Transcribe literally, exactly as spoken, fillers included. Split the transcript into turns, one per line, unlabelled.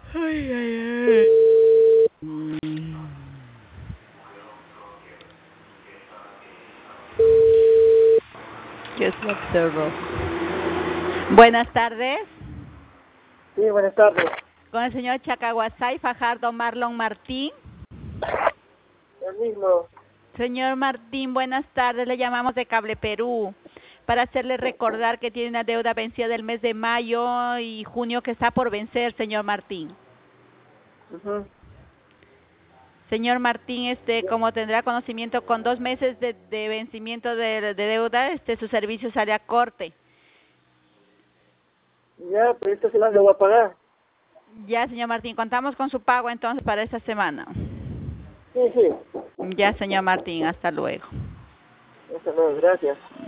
Ay, ay, ay. Yo lo observo. Buenas tardes.
Sí, buenas tardes.
Con el señor Chacahuasay Fajardo Marlon Martín.
El mismo.
Señor Martín, buenas tardes. Le llamamos de Cable Perú para hacerle recordar que tiene una deuda vencida del mes de mayo y junio que está por vencer, señor Martín.
Uh-huh.
Señor Martín, este, como tendrá conocimiento, con dos meses de, de vencimiento de, de deuda, este, su servicio sale a corte.
Ya, pero esta semana lo voy a pagar.
Ya, señor Martín, contamos con su pago entonces para esta semana.
Sí, sí.
Ya, señor Martín, hasta luego.
Hasta luego, gracias.